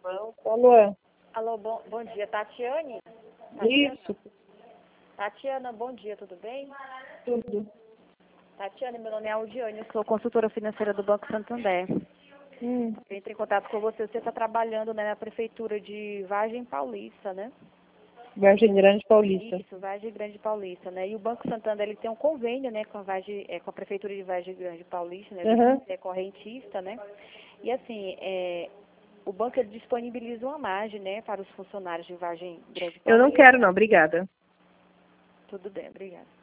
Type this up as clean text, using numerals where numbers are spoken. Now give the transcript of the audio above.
Alô? Alô, bom dia, Tatiane? Isso, Tatiana, bom dia, tudo bem? tudo. Tatiana, meu nome é Aldiane, eu sou consultora financeira do Banco Santander. Eu entrei em contato com você está trabalhando, né, na prefeitura de Vargem Paulista, né? Vargem Grande Paulista. Isso, Vargem Grande Paulista, né? E o Banco Santander, ele tem um convênio, né, com a prefeitura de Vargem Grande Paulista, né? Uhum. É correntista, né? E assim, o banco ele disponibiliza uma margem, né, para os funcionários de Vargem Grande Paulista. Eu não quero não, obrigada. Tudo bem, obrigada.